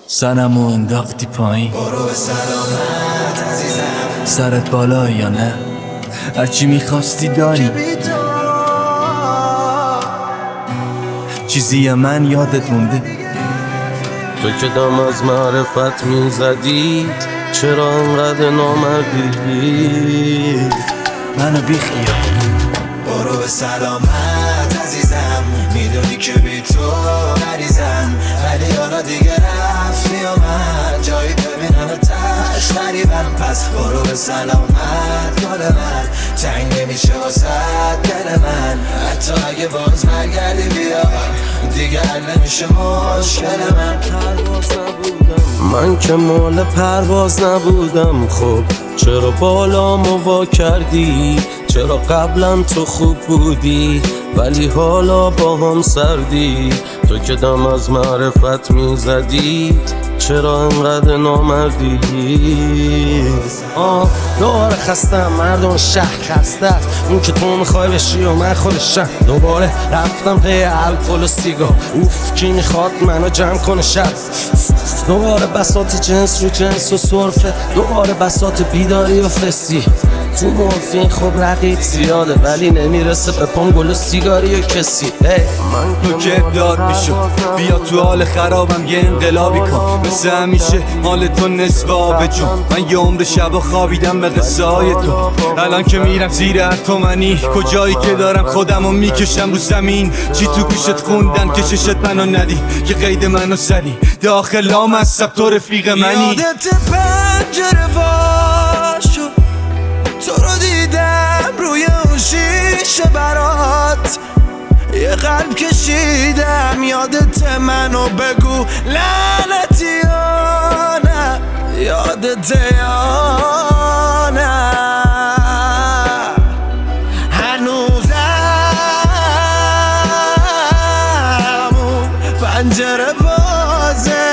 سرمو انداختی پایین، برو به سلامت عزیزم. سرت بالا یا نه؟ هرچی میخواستی داری، چیزی من یادت مونده؟ تو که دم از معرفت میزدی، چرا انقدر نامردی؟ منو بیخیال. برو به سلامت عزیزم، میدونی که بی تو مریضم، ولی حالا دیگه رفتی و من جایی ببینم تش غریبم. پس برو به سلامت گل من، تنگ نمیشه واسد دل من، حتی اگه باز برگردی بیا دیگه حل نمیشه مشکل من. من که مال پرواز نبودم، خب چرا بالامو وا کردی؟ چرا قبلا تو خوب بودی ولی حالا با هم سردی؟ تو که دم از معرفت میزدی، چرا انقدر نامردی؟ دوباره خستم، مردم شهر خسته است، اون که تو میخوای بشی و من خودشم. دوباره رفتم پی الکل و سیگار، اوف کی میخواد منو جمع کنه شب. دوباره بساط جنس رو جنس و سرفه، دوباره بساط بیداری و فسی. تو مورفین خب رقیق زیاده ولی نمیرسه به پام گل و سیگاری و کسی. تو که داد میشو بیا تو حال خرابم یه انقلابی کن، مثل همیشه حال تو نصف آب جون. من یه عمر شبا خوابیدم به قصه های تو، الان که میرم زیر اتمنی، کجایی که دارم خودمو میکشم رو زمین. چی تو گوشت خوندن که چشت منو ندی، که قید منو زدی داخل لام از تو رفیق منی. یادت پنجره باشو، تو رو دیدم روی اون شیشه برات، یه قلب کشیدم یادت منو بگو لعنتی یا نه، یادت یا نه. هنوزم اون پنجره بازه،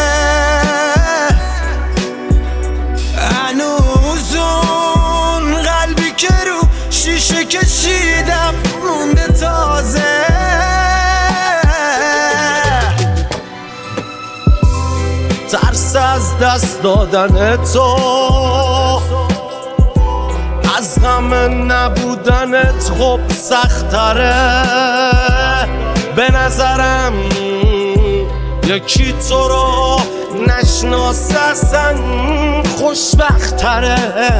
هنوز اون قلبی که رو شیشه کشیدم مونده تازه. ترس از دست دادن تو، از غم نبودنت خب سخت‌تره. به نظرم یکی تو رو نشناسه اصلا خوشبخت‌تره.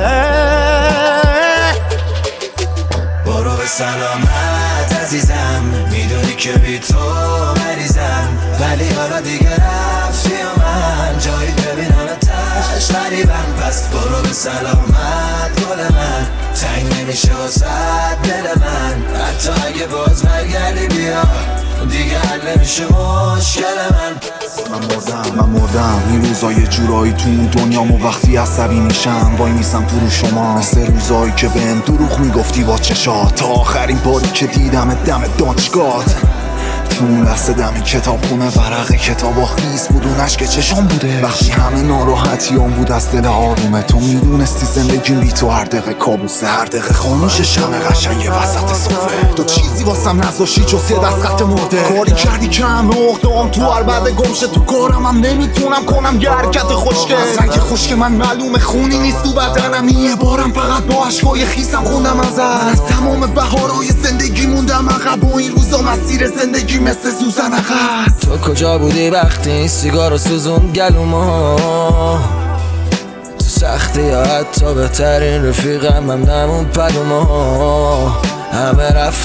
برو به سلامت عزیزم، میدونی که بی تو مریضم، ولی حالا دیگه رفتی و من جایی ببینم تش غریبم. پس برو به سلامت گل من، تنگ نمیشه واسد دل من، حتی اگه باز برگردی بیا دیگه حل نمیشه مشکل من. من مردم این روزا یه جورایی تو اون دنیامو، وقتی عصبی میشم وای میسم تو رو شما، مثل روزایی که بهم دروغ میگفتی با چشات، تا آخرین باری که دیدم دم دانشگاهت. تو اون لحظه دم کتابخونه ورق کتابا خیس بود، اون اشک چشام بوده وقتی همه ناراحتیام بود از دل آرومه. تو میدونستی زندگیم بی تو هر دقیقه کابوسه، هر دقیقه خاموش شمع قشنگ وسط صفه. تو چیزی واسم نذاشتی جز یه دست خط مرده، کاری کردی که همه اقدام تو هر بعد گمشه. تو کارم هم نمیتونم کنم یه حرکت خوشگل، از رنگ خشک من معلومه خونی نیست تو بدنم. یه بارم فقط با عشقای خیسم خوندم ازت، از تمام بهارهای زندگی موندم عقب، و این روزا مسیر زندگی مثل سوزن عقب. تو کجا بودی وقتی این سیگارو سوزوند گلومو؟ تو سختی یا حتی بهترین رفیقم هم نمون پلومو. همه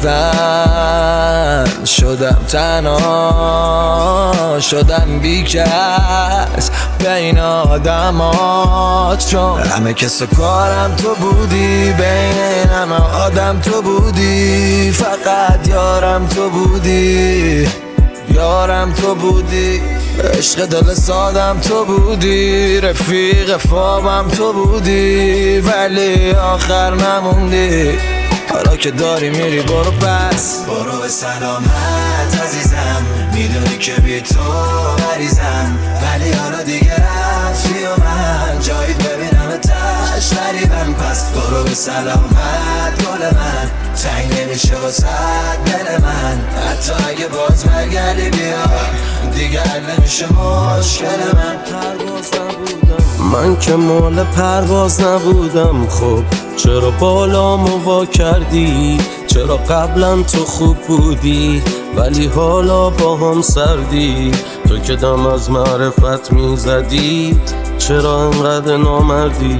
رفتن شدم تنها، شدم بیکس بین آدمات، چون همه کس و کارم تو بودی، بین همه آدم تو بودی، فقط یارم تو بودی، یارم تو بودی، عشق دل سادم تو بودی، رفیق خوابم تو بودی، ولی آخر نموندی. حالا که داری میری برو پس، برو به سلامت عزیزم، میدونی که بی تو مریضم، ولی حالا دیگه رفتی و من جایی ببینم تش غریبم. پس برو به سلامت گل من، تنگ نمیشه واسد دل من، حتی اگه باز برگردی بیا دیگه حل نمیشه مشکل من که مال پرواز نبودم. خب چرا بالامو وا کردی؟ چرا قبلا تو خوب بودی ولی حالا با هم سردی؟ تو که دم از معرفت میزدی چرا انقدر نامردی؟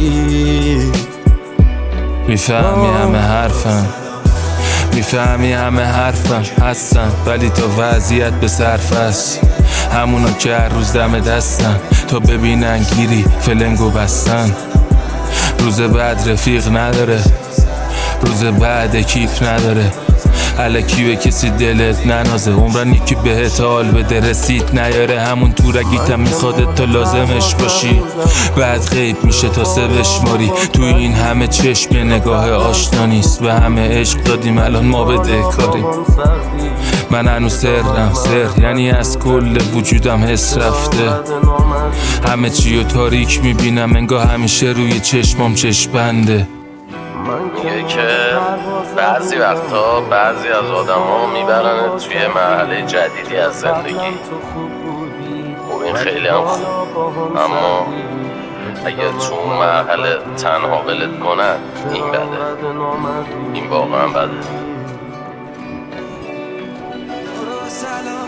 میفهمی همه حرفم، میفهمی همه حرفم هستن، ولی تا وضعیت به صرف است. همونا که هر روز دم دستن تا ببینن گیری فلنگو بستن. روز بعد رفیق نداره، روز بعد کیف نداره. الکی به کسی دلت ننازه، عمرن یکی بهت حال بده رسید نیاره. همون تورگیتم میخواد تا لازمش باشی، بعد غیب میشه تا سه بشماری. تو این همه چشم یه نگاه آشنا نیست، به همه عشق دادیم الان ما بدهکاریم. من هنوز سرم سر، یعنی از کل وجودم حس رفته. همه چی رو تاریک میبینم انگاه همیشه روی چشمام چشم بنده. میگه که بعضی وقتا بعضی از آدم ها میبرن توی مرحله جدیدی از زندگی. خب این خیلی هم خوب، اما اگه تو مرحله تنها ولت کنن این بده، این واقعا بده.